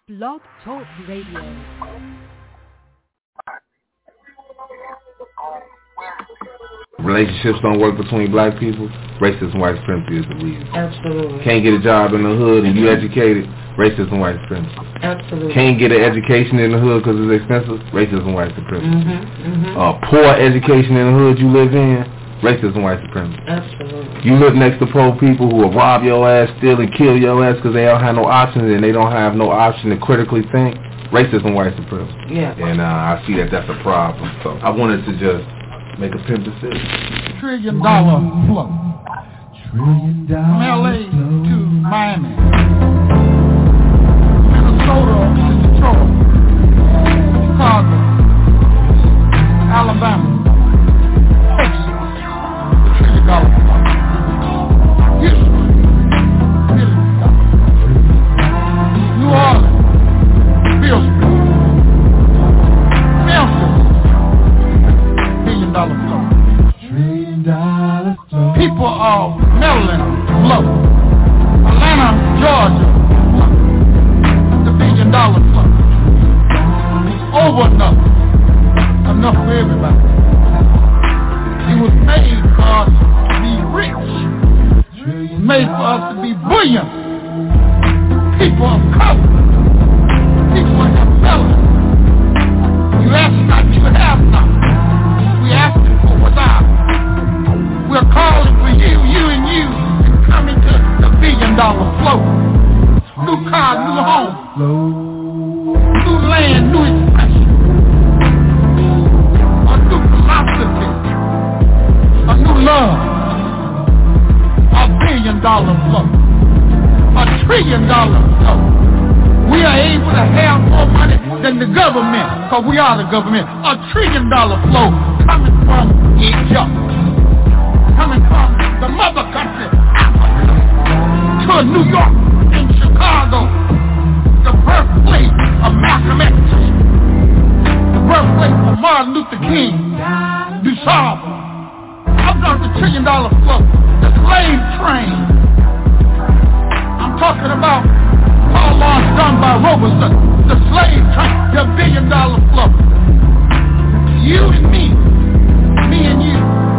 Blog Talk Radio. Relationships don't work between black people. Racism, white supremacy is the reason. Absolutely. Can't get a job in the hood and you educated. Racism, white supremacy. Absolutely. Can't get an education in the hood because it's expensive. Racism, white supremacy. Poor education in the hood you live in. Racism, white supremacy. Absolutely. You live next to poor people who will rob your ass, steal and kill your ass because they don't have no options and they don't have no option to critically think. Racism, white supremacy. Yeah. And I see that that's a problem. So I wanted to just make a pimp decision. $1 trillion flow. From LA to Miami. Minnesota to Detroit. Chicago. Alabama. Texas. $1 trillion flow. Houston. $1 billion. New Orleans. Pillsbury. Memphis. $1 billion flow. People of Maryland flow. Atlanta, Georgia flow. The $1 billion flow. Over enough for everybody. It was made for us to be rich. It was made for us to be brilliant. People of color. People of melon. You ask not, you have not. We asking for what's ours. We're calling for you and you to come into the $1 billion flow. New car, new home, new land, new expression, a new philosophy, a new love, $1 billion flow, $1 trillion flow. We are able to have more money than the government, because we are the government. $1 trillion flow coming from Egypt. Coming from the mother country, Africa, to New York and Chicago, the birthplace of Malcolm X, the birthplace of Martin Luther King, DuSable. I'm talking $1 trillion flow, the slave train. I'm talking about Paul Laws done by Robeson, the slave train, the $1 billion flow. You and me and you.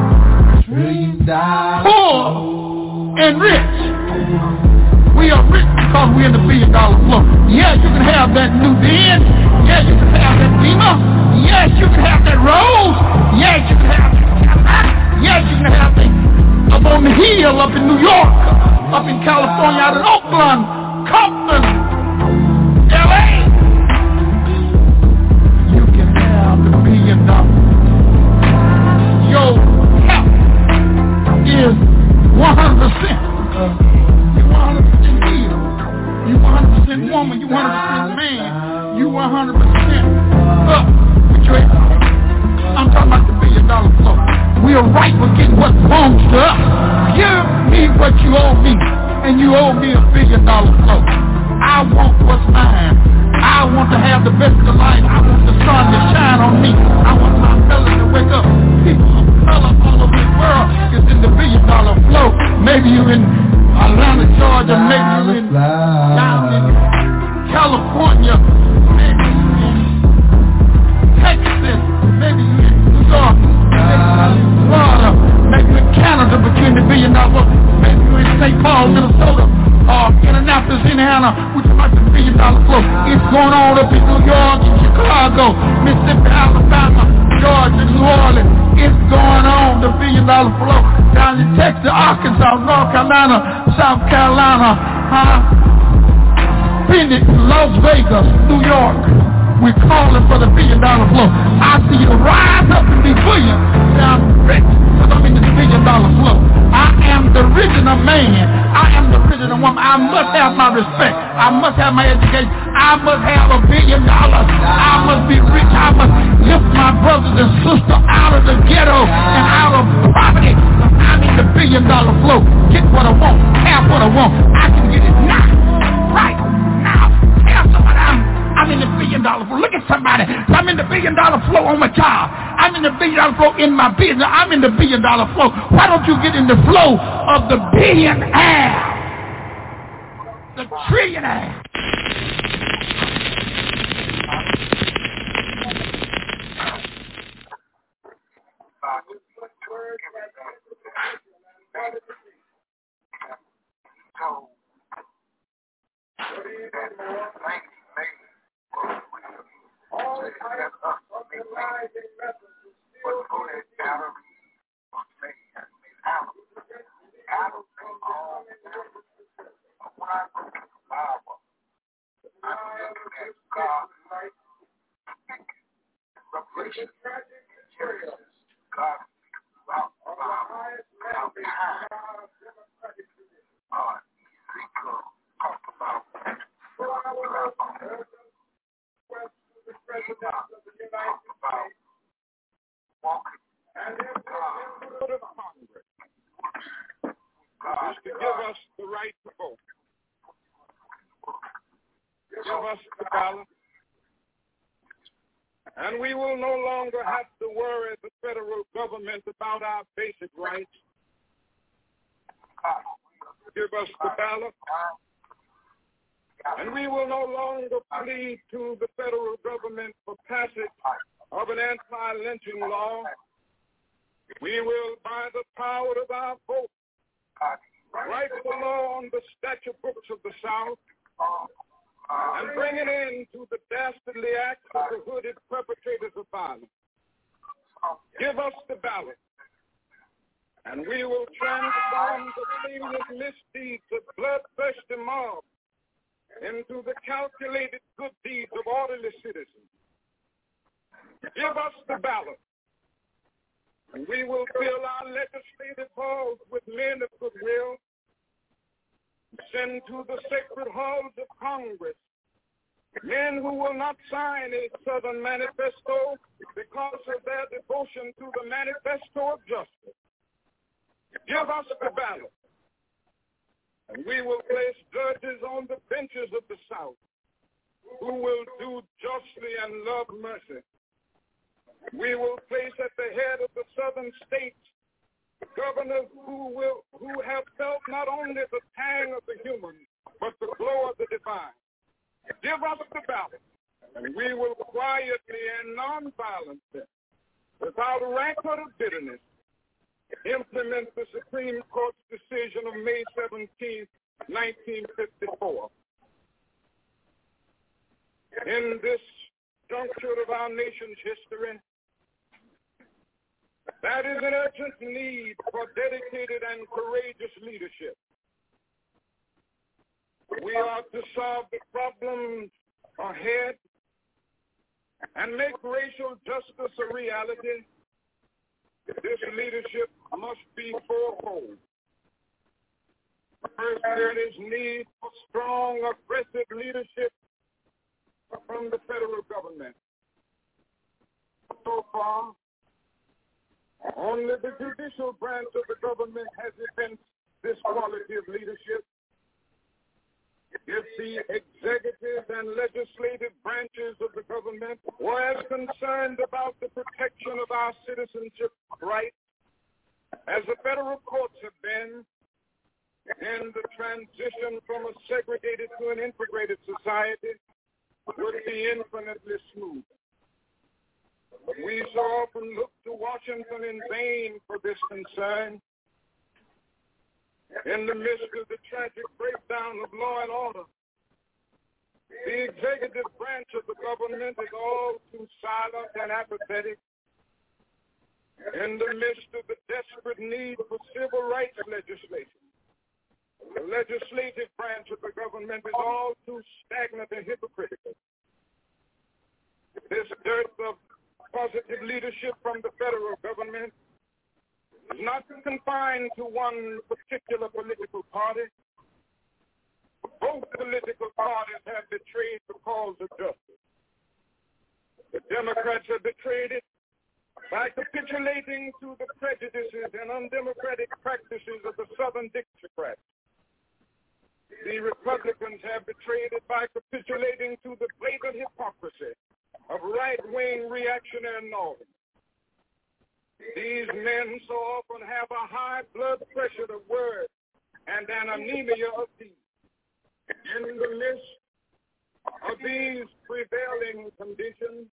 Poor and rich. We are rich because we're in the $1 billion flow. Yeah, you can have that new Benz. Yeah, you can have that Beamer. Yes, you can have that Rolls. Yes, you can have that. Yes, you can have that up on the hill, up in New York, up in California, out in Oakland, Compton, LA. You can have the $1 billion. Yo, is 100%. You 100% healed. You 100% woman. You 100% man. You 100% up with your equity. I'm talking about the $1 billion flow. We are right for getting what belongs to us. Give me what you owe me, and you owe me $1 billion flow. I want what's mine. I want to have the best of life. I want the sun to shine on me. I want my fellas to wake up. People of color all over the world is in the $1 billion flow. Maybe you in Atlanta, Georgia. Maybe you in down in California. Maybe you in Texas. Maybe you in New York. Maybe you in Florida. Maybe you in Canada, but you're in the $1 billion flow. Maybe you in St. Paul, Minnesota. Indianapolis, Indiana, we're talking about the $1 billion flow. It's going on up in New York, in Chicago, Mississippi, Alabama, Georgia, New Orleans. It's going on, the $1 billion flow. Down in Texas, Arkansas, North Carolina, South Carolina, Phoenix, Las Vegas, New York. We're calling for the $1 billion flow. I see you rise up and be brilliant. I'm rich because I'm in the $1 billion flow. I am the original man. I am the original woman. I must have my respect. I must have my education. I must have $1 billion. I must be rich. I must lift my brothers and sisters out of the ghetto and out of poverty. I'm in the $1 billion flow. Get what I want. Have what I want. I can get it now. Right now. Tell somebody I'm in the $1 billion flow. Look at somebody. I'm in the $1 billion flow on my job. I'm in the $1 billion flow in my business. I'm in the $1 billion flow. Why don't you get in the flow of the billionaire? The trillionaire. And we will no longer have to worry the federal government about our basic rights. Give us the ballot. And we will no longer plead to the federal government for passage of an anti-lynching law. We will, by the power of our vote, write the law on the statute books of the South and bring an end to the dastardly acts of the hooded perpetrators of violence. Give us the ballot, and we will transform the shameless misdeeds of bloodthirsty mobs into the calculated good deeds of orderly citizens. Give us the ballot, and we will fill our legislative halls with men of goodwill. Send to the sacred halls of Congress men who will not sign a Southern manifesto because of their devotion to the manifesto of justice. Give us the ballot, and we will place judges on the benches of the South who will do justly and love mercy. We will place at the head of the Southern states governors who have felt not only the tang of the human, but the glow of the divine. Give us the ballot, and we will quietly and nonviolently, without rancor or bitterness, implement the Supreme Court's decision of May 17, 1954. In this juncture of our nation's history, that is an urgent need for dedicated and courageous leadership. We are to solve the problems ahead and make racial justice a reality. This leadership must be fourfold. First, there is need for strong, aggressive leadership from the federal government. So far, only the judicial branch of the government has evinced this quality of leadership. If the executive and legislative branches of the government were as concerned about the protection of our citizenship rights as the federal courts have been, then the transition from a segregated to an integrated society would be infinitely smooth. But we so often look to Washington in vain for this concern. In the midst of the tragic breakdown of law and order, the executive branch of the government is all too silent and apathetic. In the midst of the desperate need for civil rights legislation, the legislative branch of the government is all too stagnant and hypocritical. This dearth of positive leadership from the federal government is not confined to one particular political party. Both political parties have betrayed the cause of justice. The Democrats have betrayed it by capitulating to the prejudices and undemocratic practices of the Southern Dixiecrats. The Republicans have betrayed it by capitulating to the blatant hypocrisy of right-wing reactionary norms. These men so often have a high blood pressure of words and an anemia of deeds. In the midst of these prevailing conditions,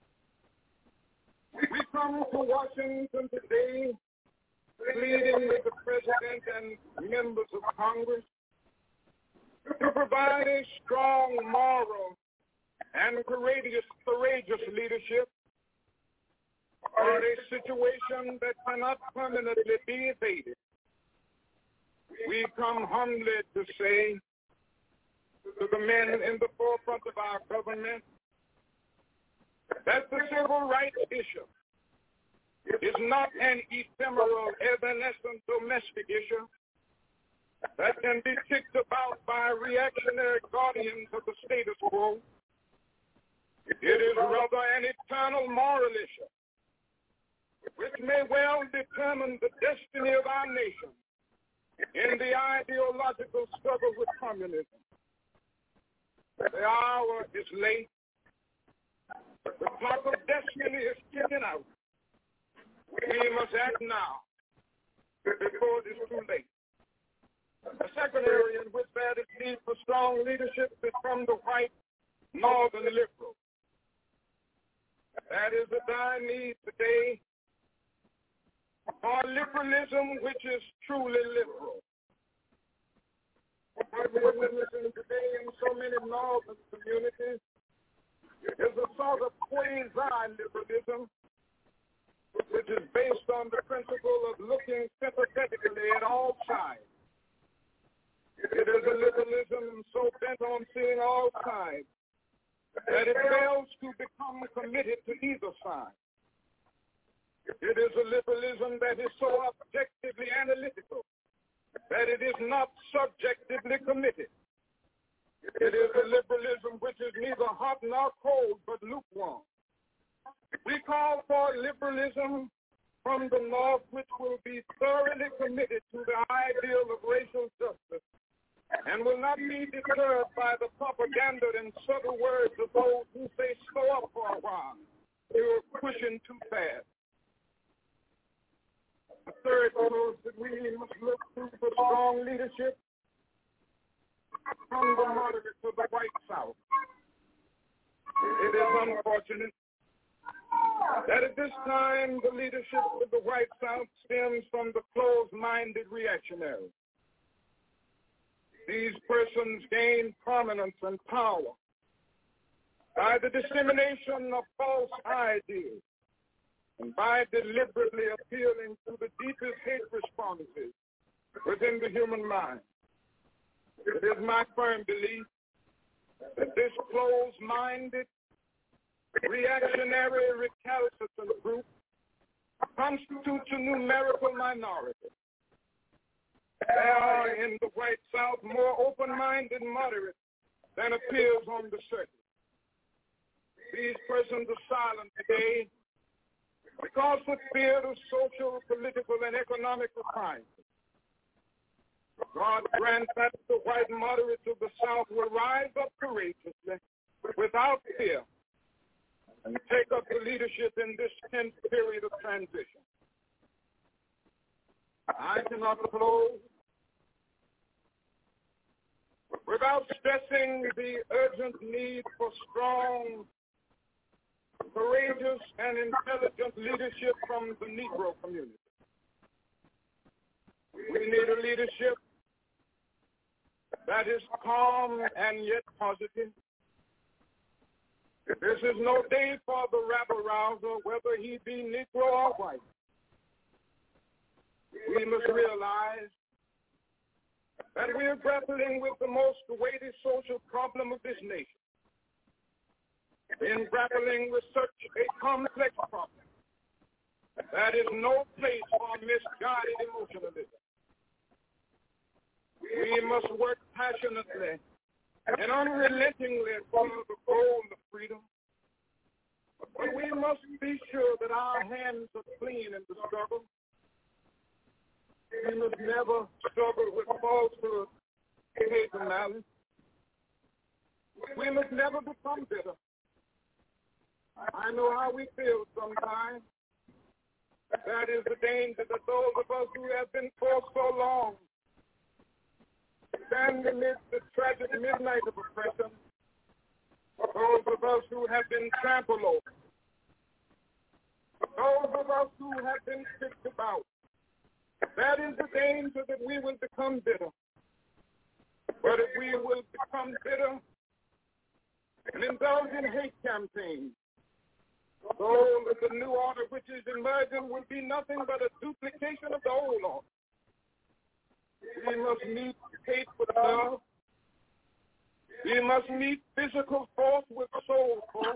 we come to Washington today pleading with the President and members of Congress to provide a strong moral and courageous leadership for a situation that cannot permanently be evaded. We come humbly to say to the men in the forefront of our government that the civil rights issue is not an ephemeral, evanescent domestic issue that can be kicked about by reactionary guardians of the status quo. It is rather an eternal moral issue which may well determine the destiny of our nation in the ideological struggle with communism. The hour is late. The clock of destiny is ticking out. We must act now before it is too late. The second area in which there is need for strong leadership is from the white northern liberal. That is the dire need today for liberalism which is truly liberal. What we're witnessing today in so many northern communities is a sort of quasi-liberalism which is based on the principle of looking sympathetically at all sides. It is a liberalism so bent on seeing all sides that it fails to become committed to either side. It is a liberalism that is so objectively analytical that it is not subjectively committed. It is a liberalism which is neither hot nor cold, but lukewarm. We call for liberalism from the North which will be thoroughly committed to the ideal of racial justice and will not be disturbed by the propaganda and subtle words of those who say slow up for a while. You're pushing too fast. The third is that we must look to for strong leadership from the moderate to the white South. It is unfortunate that at this time the leadership of the white South stems from the closed-minded reactionaries. These persons gain prominence and power by the dissemination of false ideas and by deliberately appealing to the deepest hate responses within the human mind. It is my firm belief that this closed-minded, reactionary, recalcitrant group constitutes a numerical minority. There are in the white South more open-minded moderates than appears on the surface. These persons are silent today because of fear of social, political, and economic refinement. God grant that the white moderates of the South will rise up courageously, without fear, and take up the leadership in this tense period of transition. I cannot close without stressing the urgent need for strong, courageous, and intelligent leadership from the Negro community. We need a leadership that is calm and yet positive. This is no day for the rabble-rouser, whether he be Negro or white. We must realize that we are grappling with the most weighty social problem of this nation. In grappling with such a complex problem, that is no place for misguided emotionalism. We must work passionately and unrelentingly for the goal of freedom. But we must be sure that our hands are clean in the struggle. We must never struggle with falsehood, hate, and malice. We must never become bitter. I know how we feel sometimes. That is the danger that those of us who have been for so long stand amidst the tragic midnight of oppression, those of us who have been trampled over, those of us who have been kicked about. That is the danger that we will become bitter. But if we will become bitter and indulge in hate campaigns, so that the new order which is emerging will be nothing but a duplication of the old order. We must meet hate with love. We must meet physical force with soul force.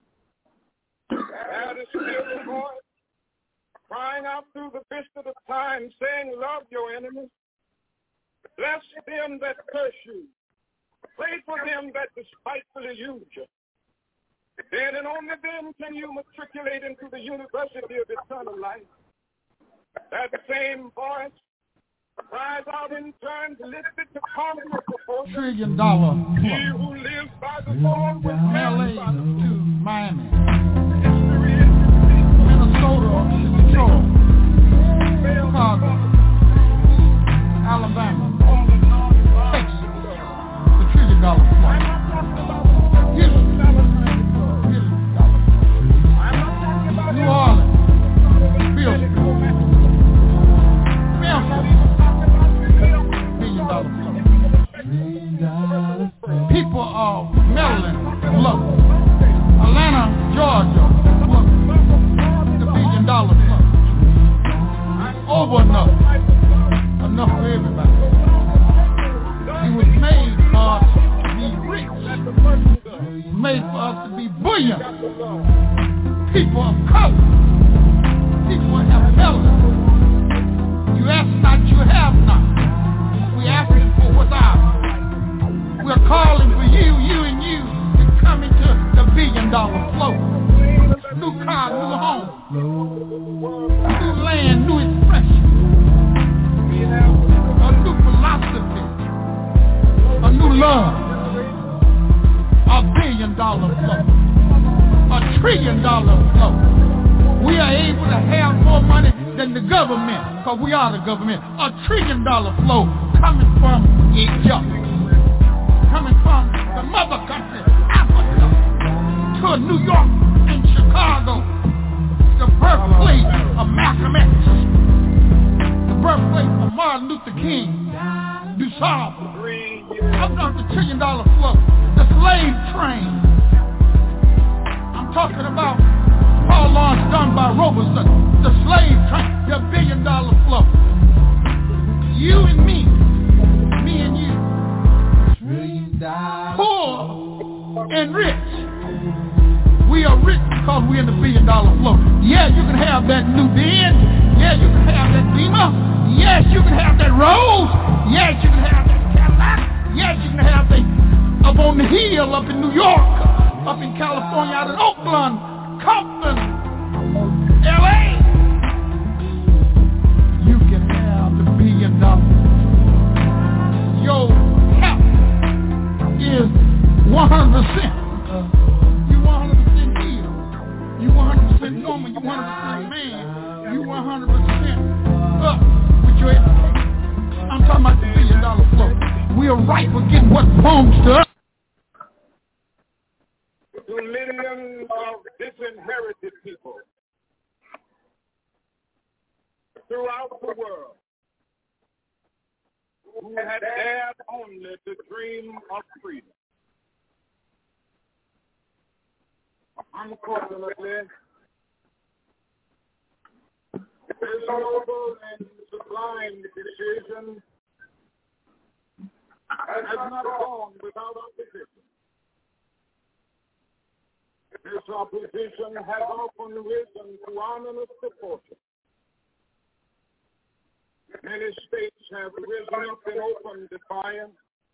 That is still the voice crying out through the mist of the time, saying, love your enemies. Bless them that curse you. Pray for them that despitefully use you. Then and only then can you matriculate into the university of eternal life. That same voice cries out in turn to lift it to cosmic proportions. $1 trillion. He who lives by the sword will LA stand by the to Miami, history is Minnesota, Detroit, Chicago, Alabama, Texas, the $1 trillion flight. New Orleans, Billsboro, Memphis, $1 billion flight. People of Maryland, love Atlanta, Georgia, the $1 billion flight. Over enough for everybody. It was made for us to be rich, made for us to be buoyant. People of color, people have melanin. You ask not, you have not. We're asking for what's ours. We're calling for you and you to come into the $1 billion flow. New car, new home, new land, new expression, a new philosophy, a new love, $1 billion flow. $1 trillion flow. We are able to have more money than the government, because we are the government. $1 trillion flow coming from Egypt, coming from the mother country, Africa, to New York and Chicago, the birthplace of Malcolm X, the birthplace of Martin Luther King, DuSable. I'm talking $1 trillion flow, the slave train. Talking about Paul Laurence Dunbar Robertson, the slave train, the $1 billion flow. You and me and you, poor and rich. We are rich because we're in the $1 billion flow. Yeah, you can have that new Benz. Yeah, you can have that Beamer. Yes, you can have that Rolls. Yes, you can have that Cadillac. Yes, you can have that up on the hill up in New York. Up in California, out in Oakland, Compton, LA. You can have the $1 billion. Your health is 100%. You 100% healed. You 100% woman. You 100% man. You 100% up with your health. I'm talking about the $1 billion flow. We are right for getting what belongs to us. To millions of disinherited people throughout the world who had dared only to dream of freedom. Unfortunately, this noble and sublime decision has not gone without opposition. This opposition has often risen to ominous proportions. Many states have risen up in open defiance.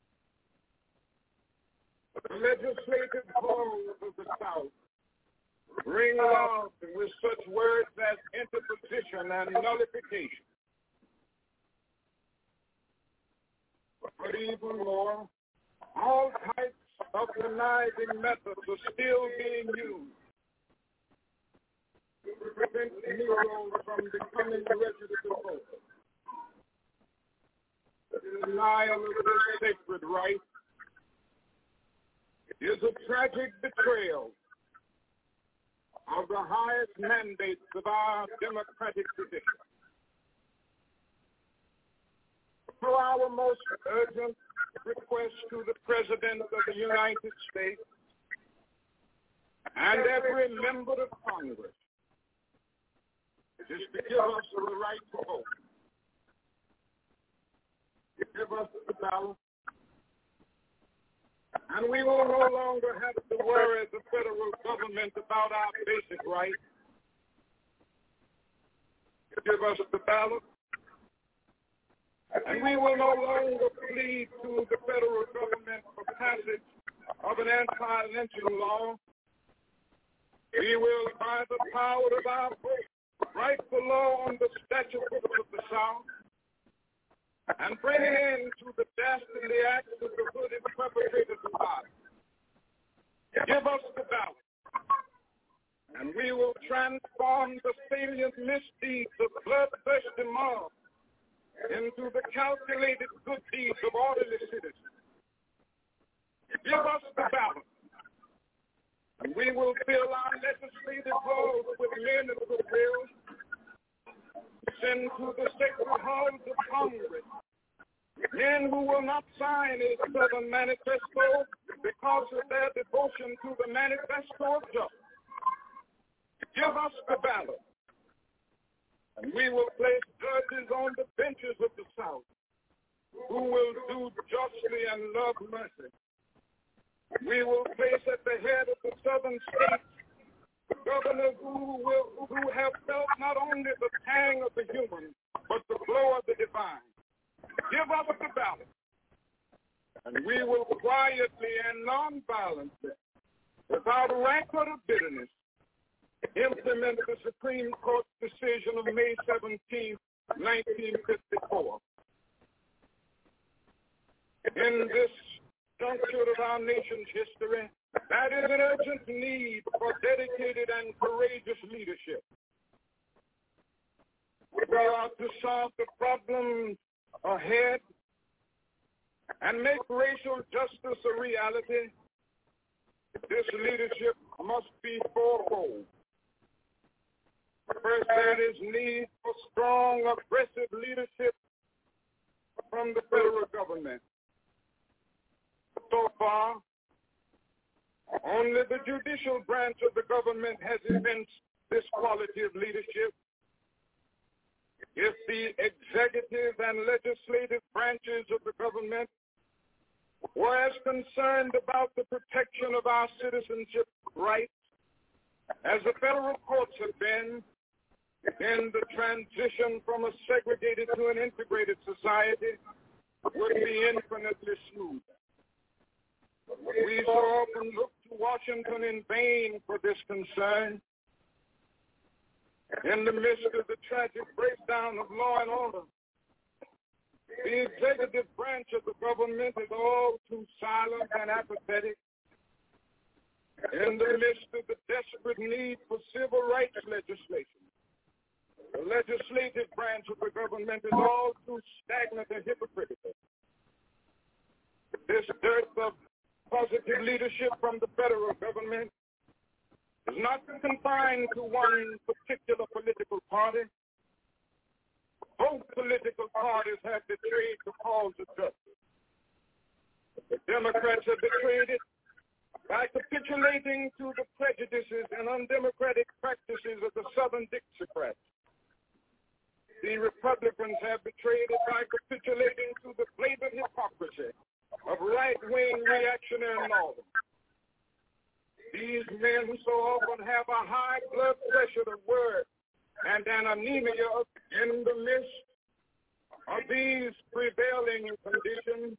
The legislative halls of the South ring out with such words as interposition and nullification. But even more, all types of conniving methods are still being used to prevent Negroes from becoming registered voters. The denial of this sacred right is a tragic betrayal of the highest mandates of our democratic tradition. For our most urgent request to the President of the United States and every member of Congress is to give us the right to vote. Give us the ballot, and we will no longer have to worry the federal government about our basic rights. Give us the ballot, and we will no longer plead to the federal government for passage of an anti-lynching law. We will, by the power of our vote, write the law on the statute books of the South and bring an end to the dastardly acts of the hooded perpetrators of violence. Give us the ballot, and we will transform the salient misdeeds of bloodthirsty mobs into the calculated good deeds of orderly citizens. Give us the ballot, and we will fill our legislative halls with men of goodwill. Send to the sacred halls of Congress men who will not sign a Southern manifesto because of their devotion to the manifesto of justice. Give us the ballot, and we will place judges on the benches of the South who will do justly and love mercy. We will place at the head of the Southern states governors who have felt not only the pang of the human, but the blow of the divine. Give us the ballot, and we will quietly and non-violently, without rancor or bitterness, implement the Supreme Court's decision of May 17, 1954. In this juncture of our nation's history, that is an urgent need for dedicated and courageous leadership. We are to solve the problems ahead and make racial justice a reality. This leadership must be fourfold. First, there is need for strong, aggressive leadership from the federal government. So far, only the judicial branch of the government has evinced this quality of leadership. If the executive and legislative branches of the government were as concerned about the protection of our citizenship rights as the federal courts have been, then the transition from a segregated to an integrated society would be infinitely smoother. We so often look to Washington in vain for this concern. In the midst of the tragic breakdown of law and order, the executive branch of the government is all too silent and apathetic. In the midst of the desperate need for civil rights legislation, the legislative branch of the government is all too stagnant and hypocritical. This dearth of positive leadership from the federal government is not confined to one particular political party. Both political parties have betrayed the cause of justice. The Democrats have betrayed it by capitulating to the prejudices and undemocratic practices of the Southern Dixiecrats. The Republicans have betrayed it by capitulating to the blatant hypocrisy of right-wing reactionary Northerners. These men who so often have a high blood pressure of word and an anemia in the midst of these prevailing conditions.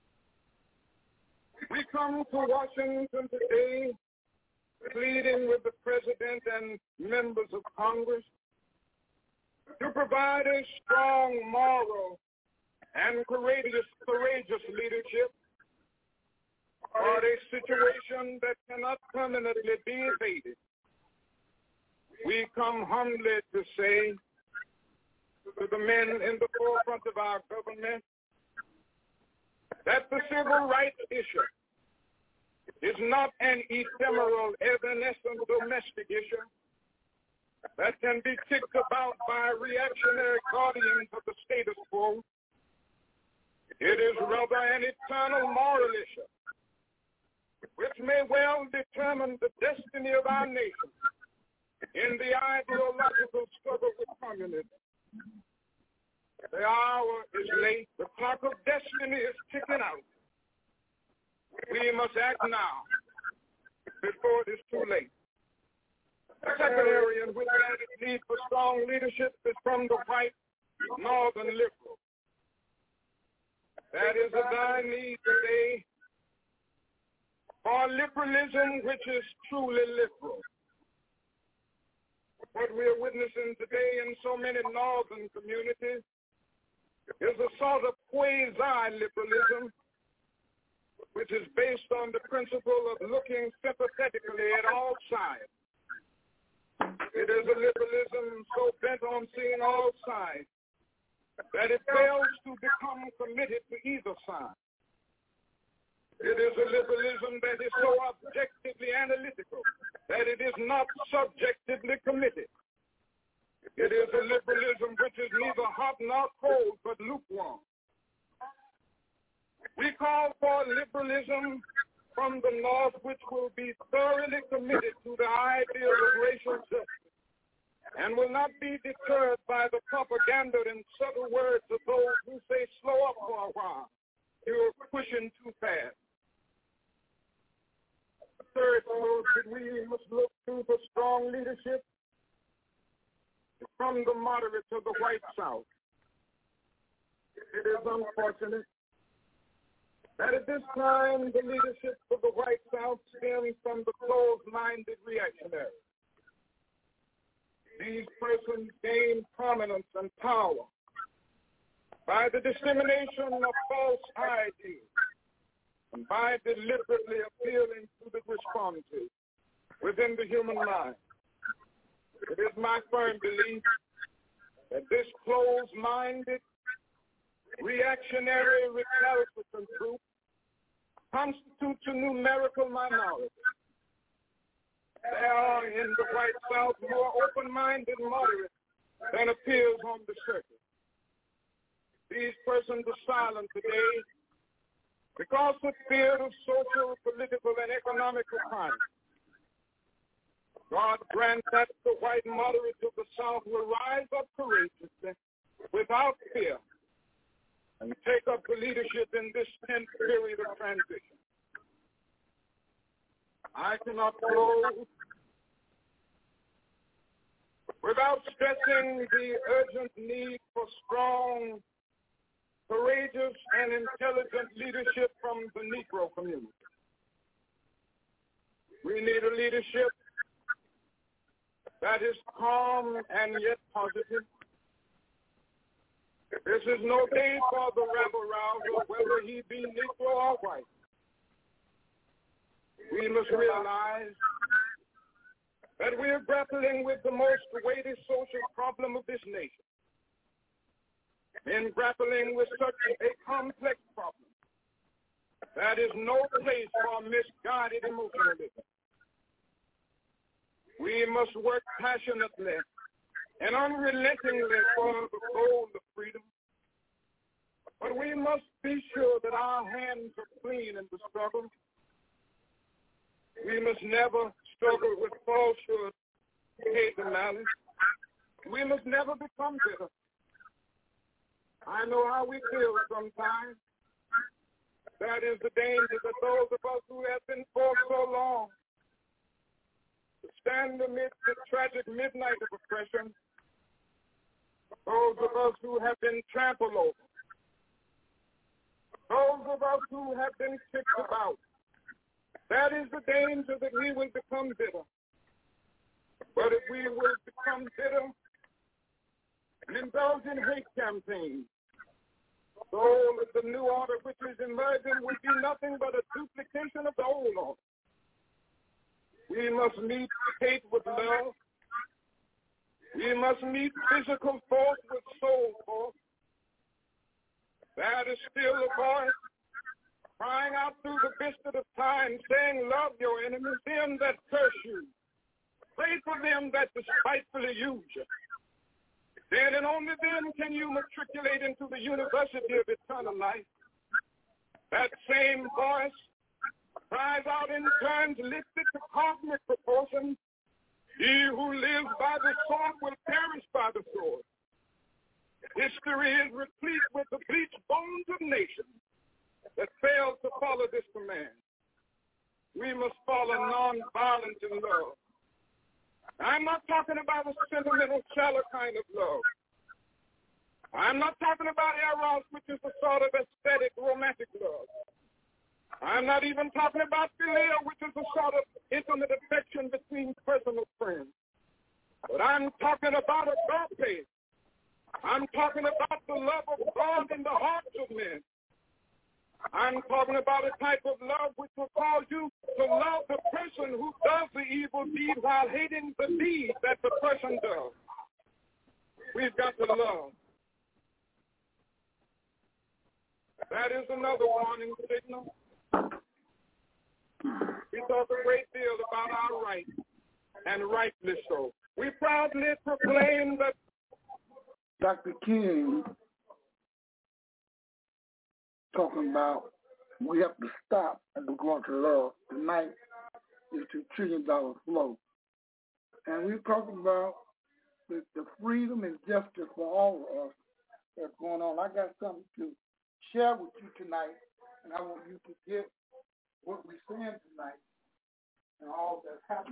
We come to Washington today pleading with the President and members of Congress to provide a strong moral and courageous leadership for a situation that cannot permanently be evaded. We come humbly to say to the men in the forefront of our government that the civil rights issue is not an ephemeral, evanescent domestic issue that can be kicked about by reactionary guardians of the status quo. It is rather an eternal moral issue, which may well determine the destiny of our nation in the ideological struggle with communism. The hour is late. The clock of destiny is ticking out. We must act now before it is too late. The second area in which there is need for strong leadership is from the white northern liberal. That is a dire need today for liberalism which is truly liberal. What we are witnessing today in so many northern communities is a sort of quasi-liberalism which is based on the principle of looking sympathetically at all sides. It is a liberalism so bent on seeing all sides that it fails to become committed to either side. It is a liberalism that is so objectively analytical that it is not subjectively committed. It is a liberalism which is neither hot nor cold, but lukewarm. We call for liberalism from the North which will be thoroughly committed to the ideal of racial justice and will not be deterred by the propaganda and subtle words of those who say, slow up for a while. You're pushing too fast. Third, that we must look to for strong leadership from the moderates of the white South. It is unfortunate that at this time the leadership of the white South stems from the closed-minded reactionaries. These persons gain prominence and power by the dissemination of false ideas and by deliberately appealing to the responses within the human mind. It is my firm belief that this closed-minded, reactionary, recalcitrant group constitutes a numerical minority. There are in the white South more open-minded moderates than appears on the surface. These persons are silent today because of fear of social, political, and economical crime. God grant that the white moderates of the South will rise up courageously, without fear, and take up the leadership in this 10th period of transition. I cannot close without stressing the urgent need for strong, courageous, and intelligent leadership from the Negro community. We need a leadership that is calm and yet positive. This is no day for the rabble-rouser, whether he be Negro or white. We must realize that we are grappling with the most weighty social problem of this nation. In grappling with such a complex problem, that is no place for misguided emotionalism. We must work passionately and unrelentingly for the goal of freedom. But we must be sure that our hands are clean in the struggle. We must never struggle with falsehood, hate, and malice. We must never become bitter. I know how we feel sometimes. That is the danger that those of us who have been forced so long to stand amidst the tragic midnight of oppression, those of us who have been trampled over, those of us who have been kicked about, that is the danger that we will become bitter. But if we will become bitter and indulge in hate campaigns, so that the new order which is emerging will be nothing but a duplication of the old order. We must meet hate with love. We must meet physical force with soul force. That is still a voice crying out through the biscuit of time, saying, love your enemies, them that curse you. Pray for them that despitefully use you. Then and only then can you matriculate into the university of eternal life. That same voice cries out in terms lifted to cosmic proportions. He who lives by the sword will perish by the sword. History is replete with the bleached bones of nations that failed to follow this command. We must follow non-violence in love. I'm not talking about a sentimental, shallow kind of love. I'm not talking about eros, which is a sort of aesthetic, romantic love. I'm not even talking about philia, which is a sort of intimate affection between personal friends. But I'm talking about agape. I'm talking about the love of God in the hearts of men. I'm talking about a type of love which will cause you to love the person who does the evil deed while hating the deed that the person does. We've got to love. That is another warning signal. We talk a great deal about our rights, and rightly so. We proudly proclaim that Dr. King talking about we have to stop and we're going to love. Tonight is $2 trillion flow. And we're talking about the freedom and justice for all of us that's going on. I got something to share with you tonight, and I want you to get what we're saying tonight and all that's happening.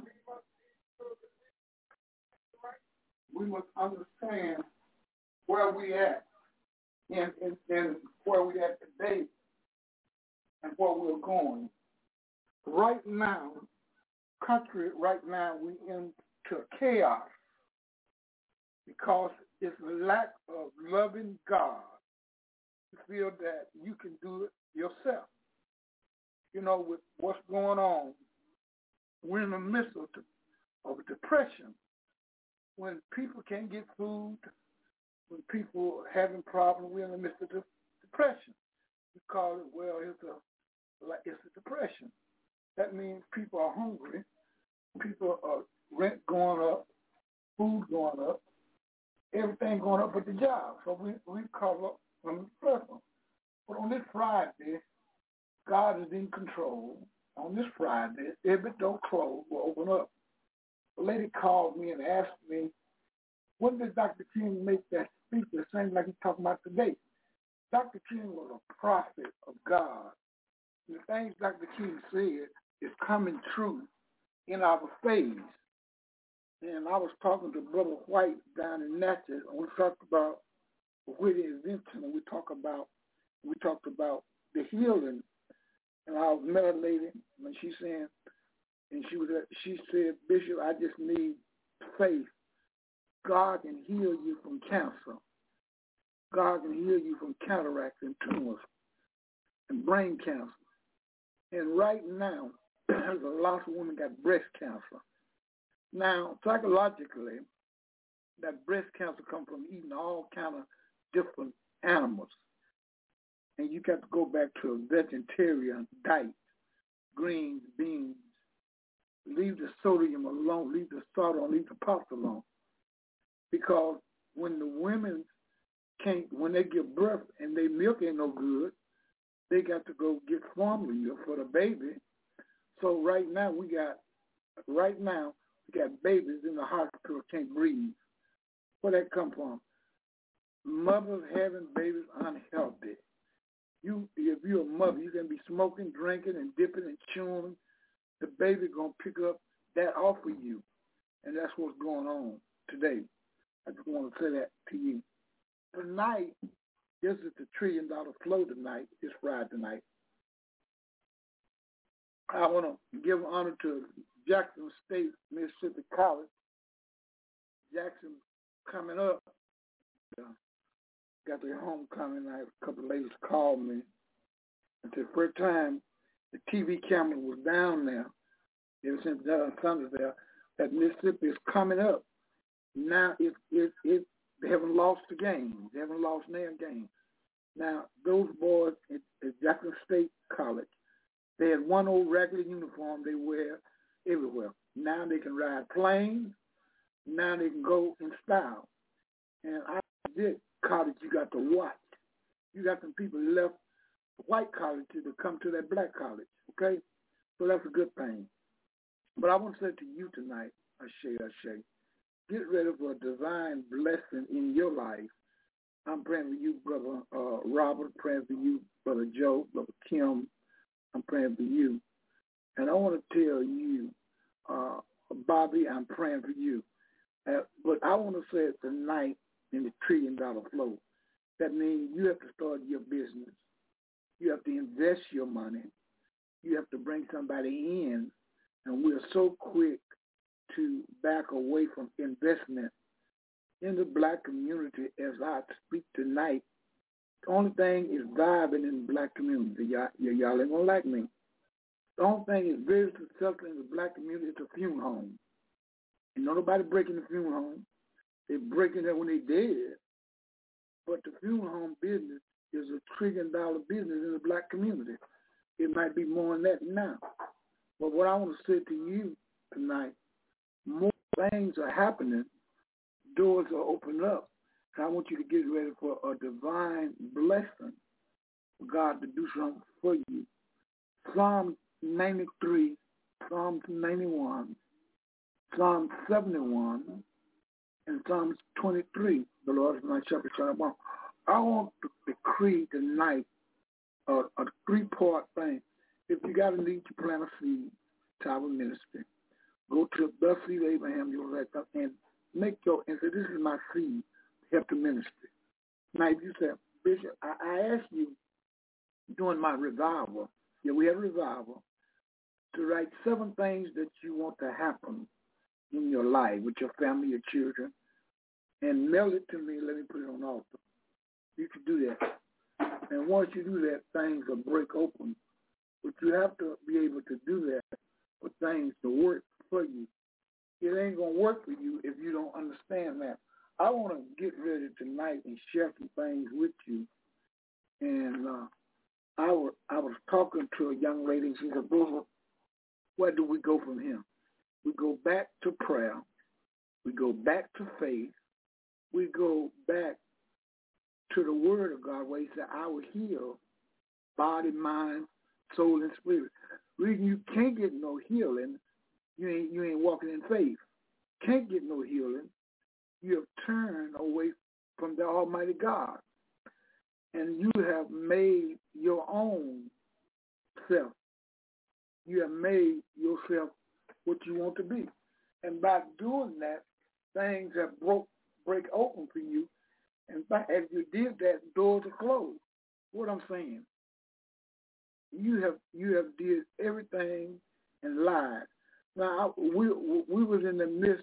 We must understand where we at and where we at today and where we're going. Right now, country right now, we into chaos because it's a lack of loving God. You feel that you can do it yourself. You know, with what's going on, we're in the midst of depression. When people can't get food, when people are having problems, we're in the midst of depression. We call it, well, it's a depression. That means people are hungry, people are rent going up, food going up, everything going up but the job. So we call up from the depression. But on this Friday, God is in control. On this Friday, every door closed will open up. A lady called me and asked me, when did Dr. King make that speech the same like he's talking about today? Dr. King was a prophet of God. The things Dr. King said is coming true in our face. And I was talking to Brother White down in Natchez, and we talked about witty invention, and we talked about the healing. And I was meditating, and she said, Bishop, I just need faith. God can heal you from cancer. God can heal you from cataracts and tumors and brain cancer. And right now, there's a lot of women got breast cancer. Now, psychologically, that breast cancer comes from eating all kind of different animals. And you got to go back to a vegetarian diet, greens, beans. Leave the sodium alone, leave the salt alone, leave the pasta alone. Because when the women when they give birth and their milk ain't no good, they got to go get formula milk for the baby. So right now we got babies in the hospital can't breathe. Where that come from? Mothers having babies unhealthy. If you're a mother, you're gonna be smoking, drinking, and dipping and chewing. The baby gonna pick up that off of you, and that's what's going on today. I just want to say that to you. Tonight, this is the $1 trillion flow tonight. It's Friday night. I want to give honor to Jackson State, Mississippi College. Jackson coming up. Got their homecoming night. A couple of ladies called me. And the first time the TV camera was down there, ever since Dad Sanders there, that Mississippi is coming up. Now they haven't lost the game. They haven't lost their game. Now, those boys at Jackson State College, they had one old regular uniform they wear everywhere. Now they can ride planes. Now they can go in style. And I did college, you got to watch. You got some people left white college to come to that black college. Okay? So that's a good thing. But I want to say to you tonight, Ashe, get ready for a divine blessing in your life. I'm praying for you, Brother Robert, praying for you, Brother Joe, Brother Kim. I'm praying for you. And I want to tell you, Bobby, I'm praying for you. But I want to say it tonight in the $1 trillion flow. That means you have to start your business. You have to invest your money. You have to bring somebody in. And we're so quick to back away from investment in the black community as I speak tonight. The only thing is vibing in the black community. Y'all ain't going to like me. The only thing is very successful in the black community is a funeral home. And nobody breaking the funeral home. They're breaking it when they're dead. But the funeral home business is a $1 trillion business in the black community. It might be more than that now. But what I want to say to you tonight, more things are happening. Doors are opening up. And I want you to get ready for a divine blessing for God to do something for you. Psalm 93, Psalm 91, Psalm 71, and Psalm 23. The Lord is my shepherd. I want to decree tonight a 3-part thing. If you got a need to plant a seed, Tower Ministry, go to the seed of Abraham, you'll let them and make your, and say, this is my seed to help the ministry. Now, if you say, Bishop, I asked you during my revival, we had a revival, to write 7 things that you want to happen in your life with your family, your children, and mail it to me. Let me put it on the altar. You can do that. And once you do that, things will break open. But you have to be able to do that for things to work for you. It ain't going to work for you if you don't understand that. I want to get ready tonight and share some things with you. And I was talking to a young lady, and she said, Brother, where do we go from here? We go back to prayer. We go back to faith. We go back to the Word of God where he said, I will heal body, mind, soul, and spirit. Reason you can't get no healing, you ain't walking in faith. Can't get no healing. You have turned away from the Almighty God. And you have made your own self. You have made yourself what you want to be. And by doing that, things have break open for you. And as you did that, doors are closed. What I'm saying, you have did everything and lied. Now we was in the midst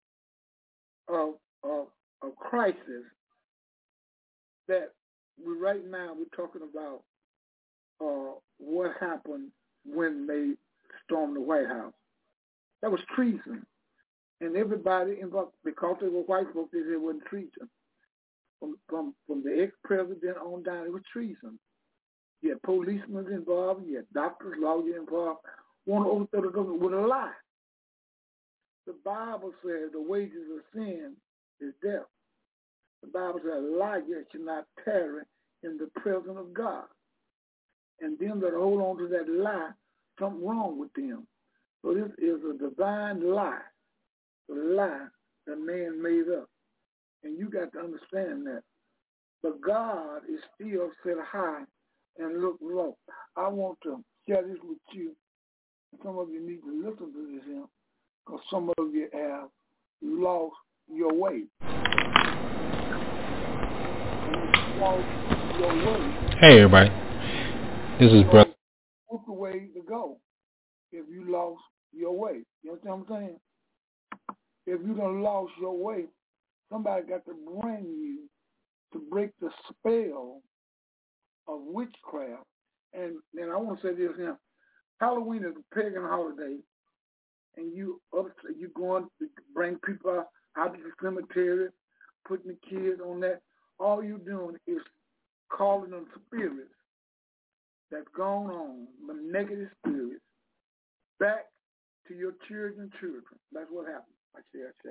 of crisis that right now we're talking about what happened when they stormed the White House. That was treason. And everybody involved, because they were white folks, they said it wasn't treason. From the ex-president on down, it was treason. You had policemen involved, you had doctors, lawyers involved, want to overthrow the government with a lie. The Bible says the wages of sin is death. The Bible says a liar should not tarry in the presence of God. And them that hold on to that lie, something wrong with them. So this is a divine lie, the lie that man made up. And you got to understand that. But God is still set high and look low. I want to share this with you. Some of you need to listen to this here, because some of you have lost your way. Lost your way. Hey, everybody. This is Brother. What's the way to go if you lost your way? You understand what I'm saying? If you done lost your way, somebody got to bring you to break the spell of witchcraft. And I want to say this now. Halloween is a pagan holiday, and you going to bring people out to the cemetery, putting the kids on that. All you're doing is calling them spirits that's gone on, the negative spirits, back to your children. That's what happened. I say.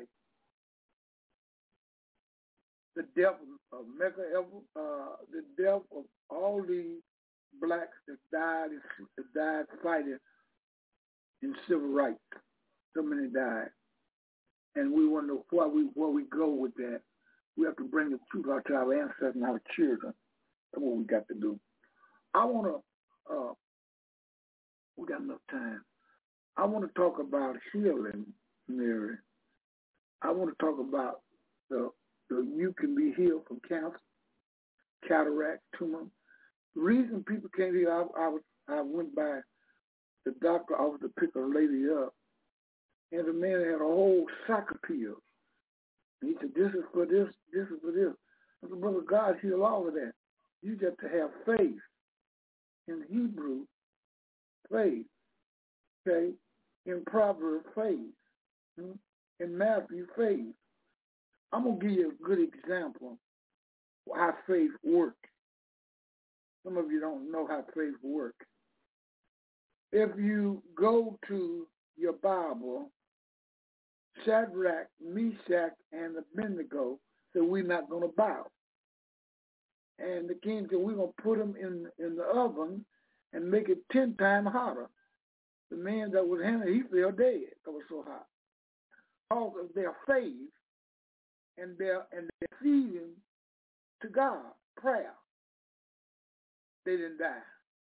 The death of Michael, the death of all these blacks that died fighting in civil rights. So many died. And we wonder where we go with that. We have to bring the truth out to our ancestors and our children. That's what we got to do. I want to, we got enough time. I want to talk about healing, Mary. I want to talk about you can be healed from cancer, cataract, tumor. The reason people can't heal, I went by the doctor office to pick a lady up, and the man had a whole sack of pills. And he said, this is for this, this is for this. I said, brother, God heal all of that. You just have to have faith. In Hebrew, faith. Okay? In Proverbs, faith. In Matthew, faith. I'm going to give you a good example of how faith works. Some of you don't know how faith works. If you go to your Bible, Shadrach, Meshach, and Abednego said, we're not going to bow. And the king said, we're going to put them in the oven and make it 10 times hotter. The man that was handling, he fell dead. It was so hot. Because of their faith and their feeding to God, prayer, they didn't die.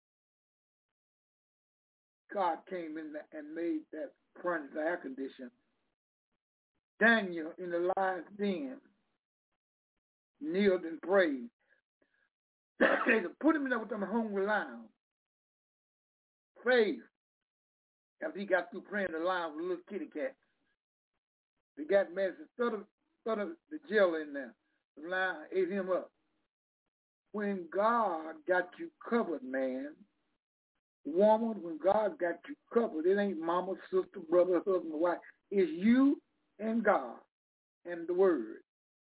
God came in and made that furnace air condition. Daniel in the lion's den kneeled and prayed. They put him in there with them hungry lions. Faith. After he got through praying, the lion was a little kitty cat. They got mad and threw the jail in there. The lion ate him up. When God got you covered, man, woman, when God got you covered, it ain't mama, sister, brother, husband, wife. It's you and God and the Word.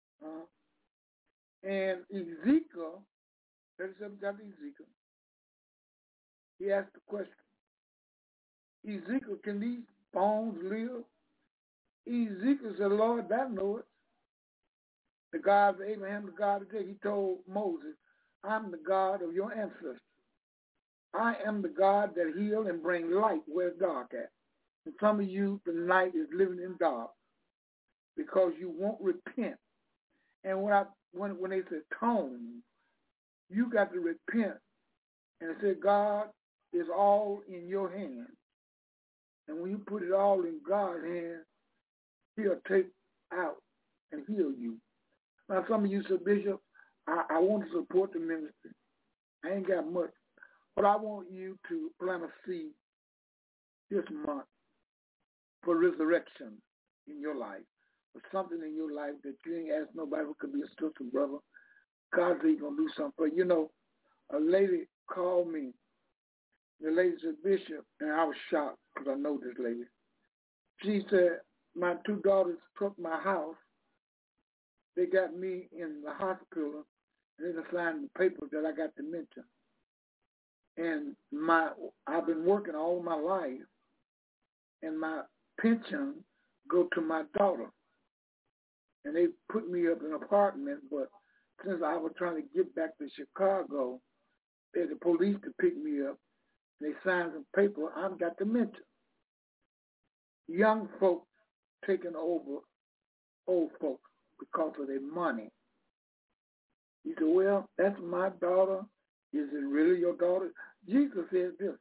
And Ezekiel, 37th chapter Ezekiel, he asked the question, Ezekiel, can these bones live? Ezekiel said, Lord, thou knowest. The God of Abraham, the God of Jacob, he told Moses, I'm the God of your ancestors. I am the God that heal and bring light where it's dark at. And some of you tonight is living in dark because you won't repent. And when they say tone, you got to repent and say, God is all in your hands. And when you put it all in God's hands, he'll take out and heal you. Now, some of you said, Bishop, I want to support the ministry. I ain't got much. But I want you to plant a seed this month for resurrection in your life, or something in your life that you ain't asked nobody who could be a sister, brother. God said he's going to do something for you. You know, a lady called me. The lady said, Bishop, and I was shocked because I know this lady. She said, my 2 daughters took my house. They got me in the hospital, and they signed the papers that I got dementia. And I've been working all my life, and my pension go to my daughter. And they put me up in an apartment, but since I was trying to get back to Chicago, they had the police to pick me up. They signed some paper. I've got dementia. Young folks taking over old folks because of their money. He said, well, that's my daughter. Is it really your daughter? Jesus said this,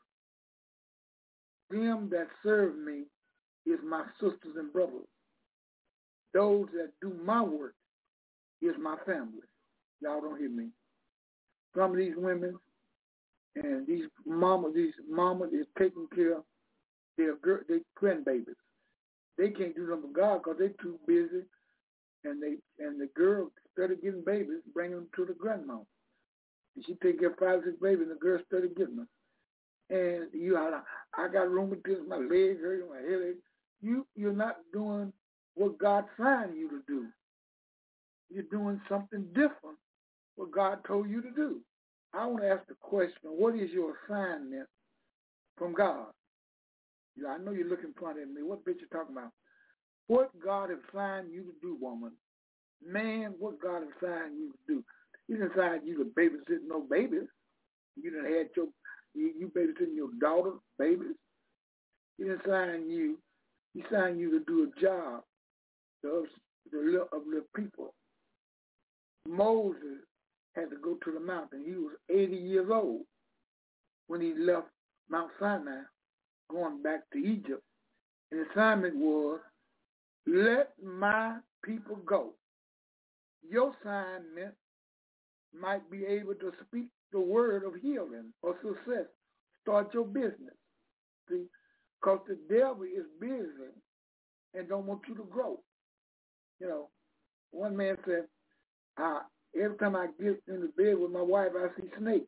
them that serve me is my sisters and brothers. Those that do my work is my family. Y'all don't hear me. Some of these women and these mamas is taking care of their grandbabies. They can't do nothing but God because they're too busy, and the girl started getting babies, bringing them to the grandma. And she take care of 5 or 6 babies, and the girl started getting them. And I got rheumatism, my leg hurt, my headache. You're not doing what God signed you to do. You're doing something different what God told you to do. I want to ask the question, what is your assignment from God? I know you're looking funny at me. What bitch you talking about? What God has signed you to do, woman? Man, what God has signed you to do? He didn't sign you to babysit no babies. You done had you babysitting your daughter, babies. He didn't sign you. He signed you to do a job of the people. Moses had to go to the mountain. He was 80 years old when he left Mount Sinai, going back to Egypt. And the assignment was, let my people go. Your assignment might be able to speak the word of healing or success. Start your business. See? Because the devil is busy and don't want you to grow. You know, one man said, every time I get in the bed with my wife, I see snakes.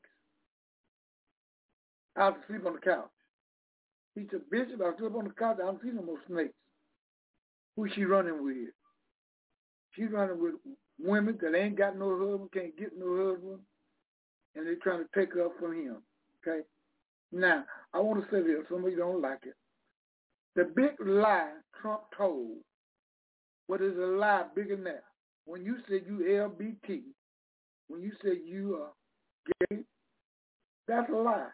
I have to sleep on the couch. He said, Bishop, I sleep on the couch, I don't see no more snakes. Who's she running with? She's running with women that ain't got no husband, can't get no husband, and they're trying to take her from him. Okay? Now, I want to say this. Some of you don't like it. The big lie Trump told, what is a lie bigger than that? When you said you LBT, when you said you are gay, that's a lie.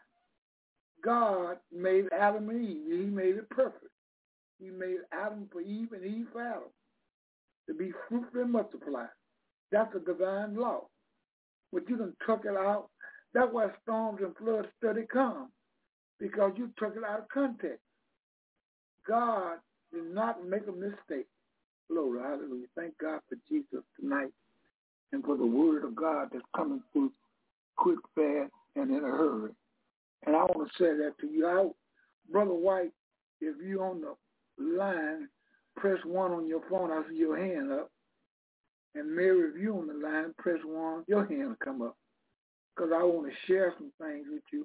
God made Adam and Eve. He made it perfect. He made Adam for Eve and Eve for Adam to be fruitful and multiply. That's a divine law. But you can tuck it out. That's why storms and floods steady come, because you took it out of context. God did not make a mistake. Glory, hallelujah. Thank God for Jesus tonight and for the word of God that's coming through quick, fast, and in a hurry. And I want to say that to you. Brother White, if you're on the line, press 1 on your phone. I see your hand up. And Mary, if you're on the line, press 1. Your hand will come up. Because I want to share some things with you.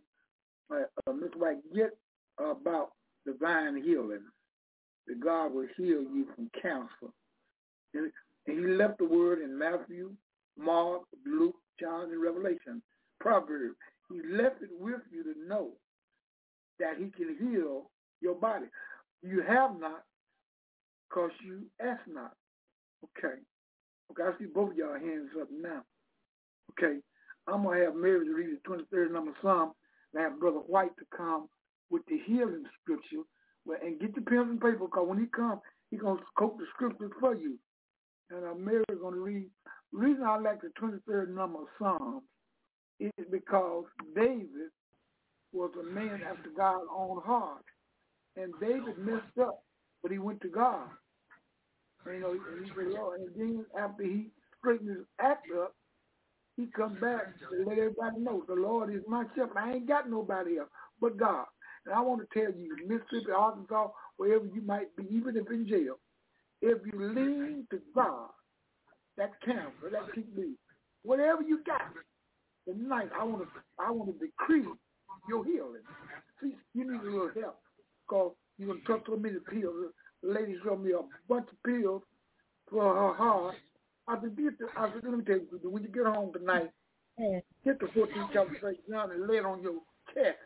Mr. White, get about divine healing. That God will heal you from cancer. And he left the word in Matthew, Mark, Luke, John, and Revelation. Proverbs. He left it with you to know that he can heal your body. You have not because you ask not. Okay, I see both of y'all hands up now. Okay, I'm going to have Mary to read the 23rd number Psalm and have Brother White to come with the healing scripture. And get your pen and paper, because when he comes, he's going to quote the scriptures for you. And Mary's going to read. The reason I like the 23rd number of Psalms is because David was a man after God's own heart. And David messed up, but he went to God. And, and he said, Lord, and then after he straightened his act up, he come back to let everybody know the Lord is my shepherd. I ain't got nobody else but God. And I want to tell you, Mississippi, Arkansas, wherever you might be, even if in jail, if you lean to God, that cancer, that kidney, whatever you got, tonight I want to decree your healing. See, you need a little help, because you're going to talk to me the pills. The lady showed me a bunch of pills for her heart. I said, let me tell you, when you get home tonight, get the 14 chapter straight down and lay it on your chest.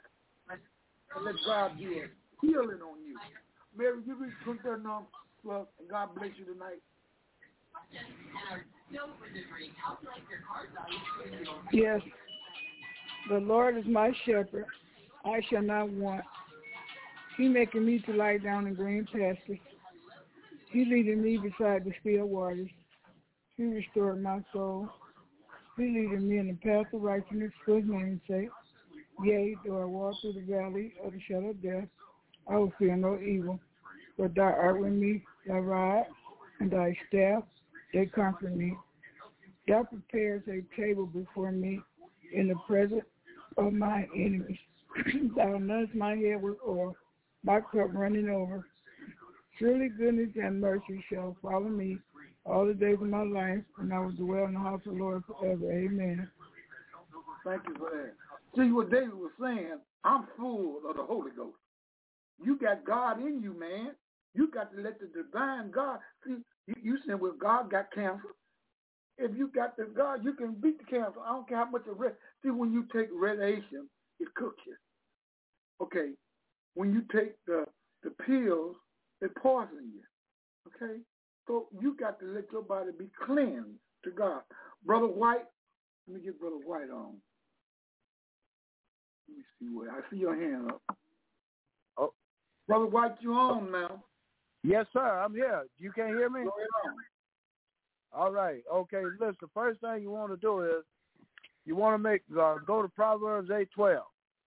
And let God do a healing on you. Mary, you read 23rd number, and God bless you tonight. Yes. The Lord is my shepherd. I shall not want. He maketh me to lie down in green pastures. He leadeth me beside the still waters. He restored my soul. He leadeth me in the path of righteousness for his name's sake. Yea, though I walk through the valley of the shadow of death, I will fear no evil. For thou art with me, thy rod and thy staff, they comfort me. Thou preparest a table before me in the presence of my enemies. Thou anointest my head with oil, my cup running over. Surely goodness and mercy shall follow me all the days of my life, and I will dwell in the house of the Lord forever. Amen. Thank you for that. See what David was saying, I'm full of the Holy Ghost. You got God in you, man. You got to let the divine God, see, you said, well, God got cancer. If you got the God, you can beat the cancer. I don't care how much of rest. See, when you take radiation, it cooks you. Okay? When you take the pills, they poison you. Okay? So you got to let your body be cleansed to God. Brother White, let me get Brother White on. Let me see where I see your hand up. Oh, Brother White, you on now? Yes, sir. I'm here. You can't hear me? Go ahead on. All right. Okay. Listen. The first thing you want to do is you want to go to Proverbs 8:12,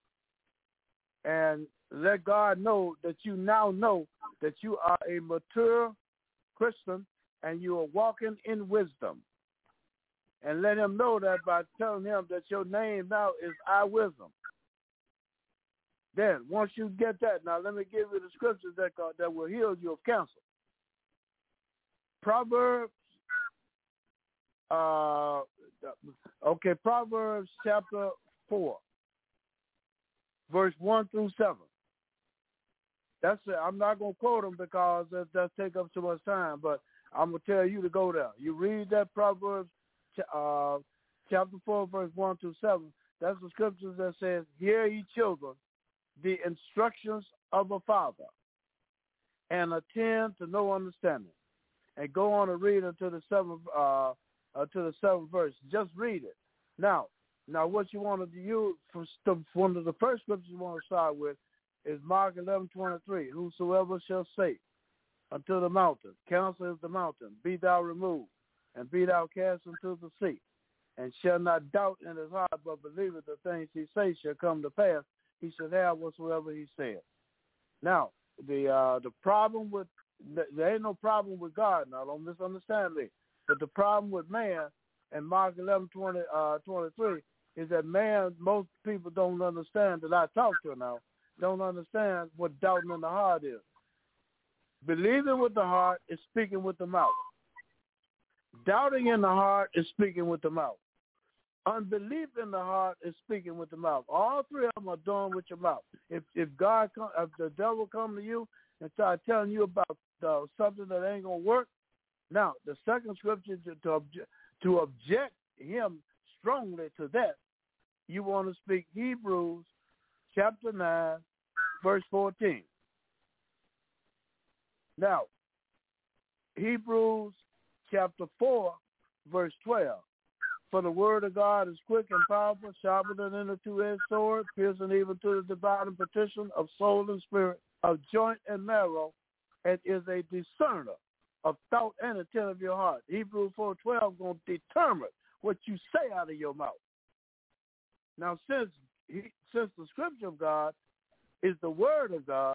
and let God know that you now know that you are a mature Christian and you are walking in wisdom. And let him know that by telling him that your name now is I Wisdom. Then, once you get that, now let me give you the scriptures that will heal you of cancer. Proverbs, Proverbs chapter 4, verse 1 through 7. That's it. I'm not going to quote them because that take up too much time, but I'm going to tell you to go there. You read that Proverbs chapter 4, verse 1 through 7. That's the scriptures that says, "Hear ye children, the instructions of a father, and attend to no understanding." And go on and read until the seventh verse. Just read it. Now what you want to do, one of the first scriptures you want to start with is Mark 11:23. "Whosoever shall say unto the mountain, Counsel is the mountain, be thou removed, and be thou cast into the sea, and shall not doubt in his heart, but believeth the things he says shall come to pass, he shall have whatsoever he said." Now, the problem with, there ain't no problem with God now, don't misunderstand me, but the problem with man in Mark 11:23 is that man, most people don't understand, that I talk to now, don't understand what doubting in the heart is. Believing with the heart is speaking with the mouth. Doubting in the heart is speaking with the mouth. Unbelief in the heart is speaking with the mouth. All three of them are doing with your mouth. If the devil come to you and start telling you about something that ain't gonna work, now the second scripture to object him strongly to that, you want to speak Hebrews chapter 9, verse 14. Now, Hebrews chapter 4, verse 12. "For the word of God is quick and powerful, sharper than any two-edged sword, piercing even to the dividing partition of soul and spirit, of joint and marrow, and is a discerner of thought and intent of your heart." Hebrews 4:12 going to determine what you say out of your mouth. Now, since the scripture of God is the word of God,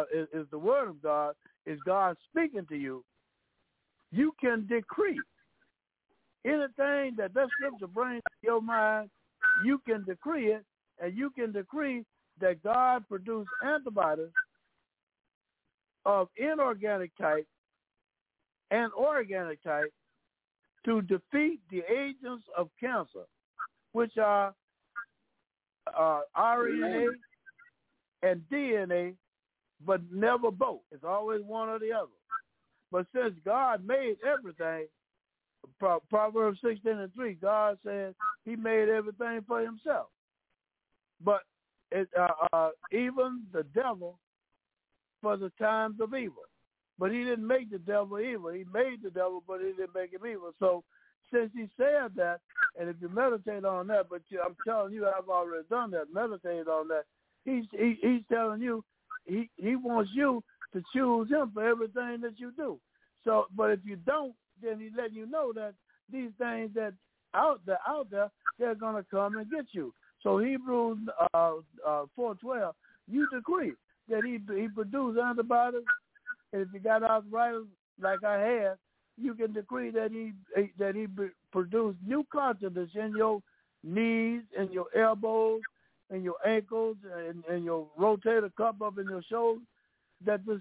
is God speaking to you, you can decree anything that scripture brings to your mind. You can decree it, and you can decree that God produced antibodies of inorganic type and organic type to defeat the agents of cancer, which are RNA and DNA, but never both. It's always one or the other. But since God made everything, Proverbs 16:3, God says he made everything for himself. But even the devil for the times of evil. But he didn't make the devil evil. He made the devil, but he didn't make him evil. So since he said that, and if you meditate on that, but I'm telling you, I've already done that, meditate on that, he's telling you, he wants you to choose him for everything that you do. So, but if you don't, then he's letting you know that these things that out there, they're going to come and get you. So Hebrews 4:12, you decree that he produced antibodies, and if you got arthritis like I had, you can decree that he produced new cartilage in your knees, and your elbows, and your ankles, and your rotator cuff up in your shoulders. That this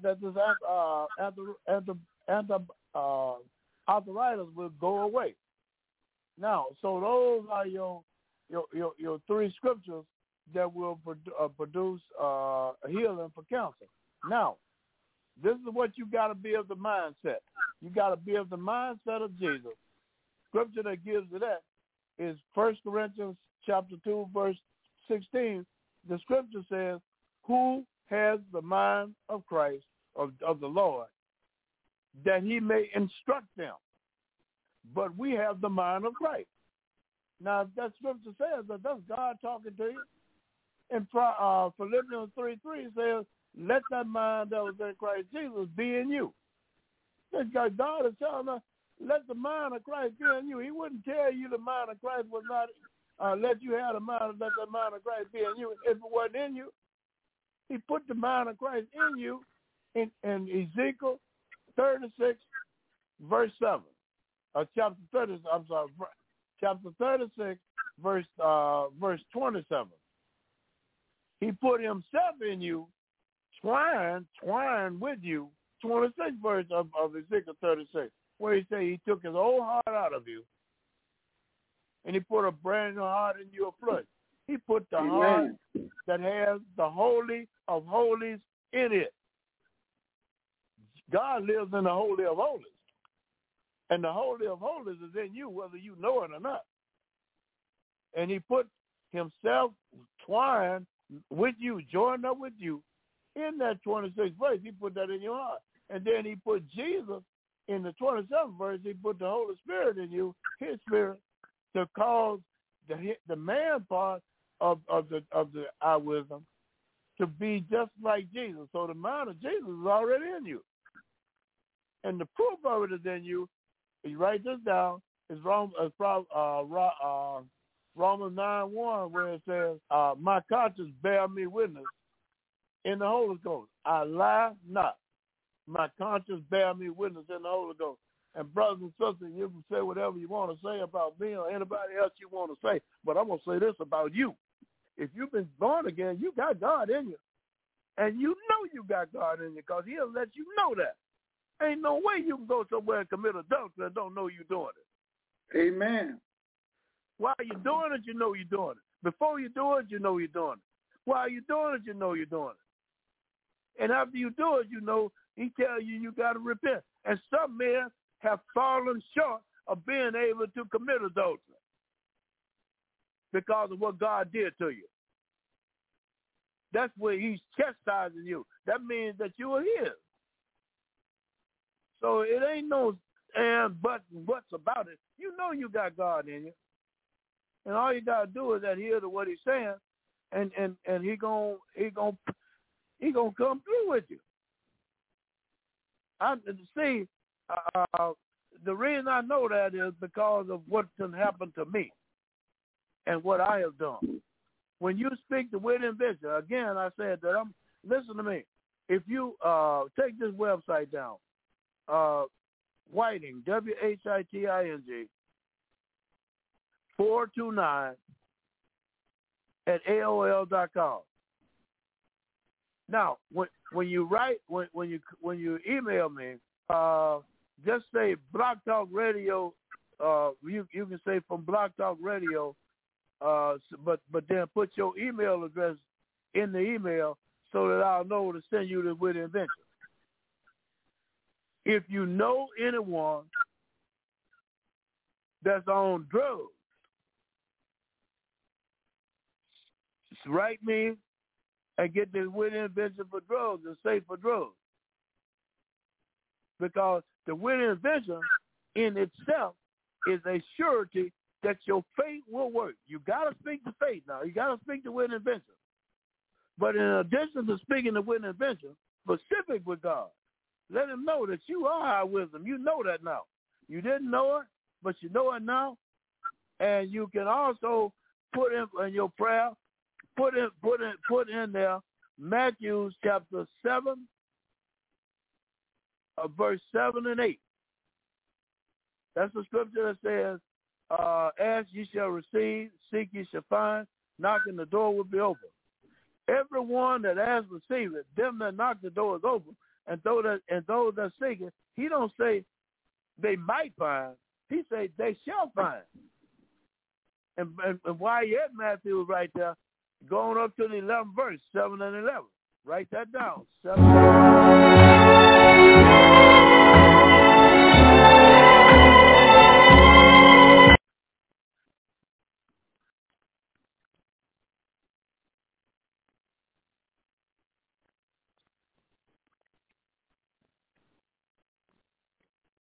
arthritis will go away. Now, so those are your three scriptures that will produce healing for cancer. Now, this is what you got to be of the mindset. You got to be of the mindset of Jesus. Scripture that gives you that is 1 Corinthians chapter 2, verse 16. The scripture says, "Who has the mind of Christ, of the Lord, that he may instruct them? But we have the mind of Christ." Now, that scripture says that that's God talking to you. And Philippians 3:3 says, let that mind that was in Christ Jesus be in you. God is telling us, let the mind of Christ be in you. He wouldn't tell you the mind of Christ was not, let you have the mind, let the mind of Christ be in you if it wasn't in you. He put the mind of Christ in you in Ezekiel 36, verse 7. Chapter 36, verse 27. He put himself in you, twined with you, 26 verse of Ezekiel 36, where he said he took his old heart out of you, and he put a brand new heart in your flesh. He put the heart that has the Holy of Holies in it. God lives in the Holy of Holies. And the Holy of Holies is in you, whether you know it or not. And he put himself twined with you, joined up with you, in that 26th verse. He put that in your heart. And then he put Jesus in the 27th verse. He put the Holy Spirit in you, his spirit, to cause the man part of our wisdom to be just like Jesus. So the mind of Jesus is already in you. And the proof of it is in you. You write this down. It's Romans 9:1, where it says, my conscience bear me witness in the Holy Ghost. I lie not. My conscience bear me witness in the Holy Ghost. And brothers and sisters, you can say whatever you want to say about me or anybody else you want to say, but I'm going to say this about you. If you've been born again, you got God in you. And you know you got God in you because he'll let you know that. Ain't no way you can go somewhere and commit adultery and don't know you're doing it. Amen. While you're doing it, you know you're doing it. Before you do it, you know you're doing it. While you're doing it, you know you're doing it. And after you do it, you know he tells you got to repent. And some men have fallen short of being able to commit adultery because of what God did to you. That's where he's chastising you. That means that you are his. So it ain't no and buts and what's about it. You know you got God in you. And all you got to do is adhere to what he's saying, and he gonna come through with you. The reason I know that is because of what can happen to me and what I have done. When you speak the wit and vision, again, I said that listen to me. If you take this website down, Whiting, WHITING, 429 at AOL.com. Now, when you write, when you email me, just say Block Talk Radio. You can say from Block Talk Radio, but then put your email address in the email so that I'll know to send you the witty invention. If you know anyone that's on drugs, write me and get the witty invention for drugs and say for drugs. Because the witty invention in itself is a surety that your faith will work. You got to speak the faith now. You got to speak the witty invention. But in addition to speaking the witty invention, specific with God, let him know that you are our wisdom. You know that now. You didn't know it, but you know it now. And you can also put in your prayer, put in there Matthew chapter 7, verse 7 and 8. That's the scripture that says, ask ye shall receive, seek ye shall find, knock and the door will be open. Everyone that asks receive it, them that knock the door is open, and those that seek it, he don't say they might find, he say they shall find. And while you're at Matthew right there, going up to the 11th verse, 7 and 11. Write that down. 7 and 11.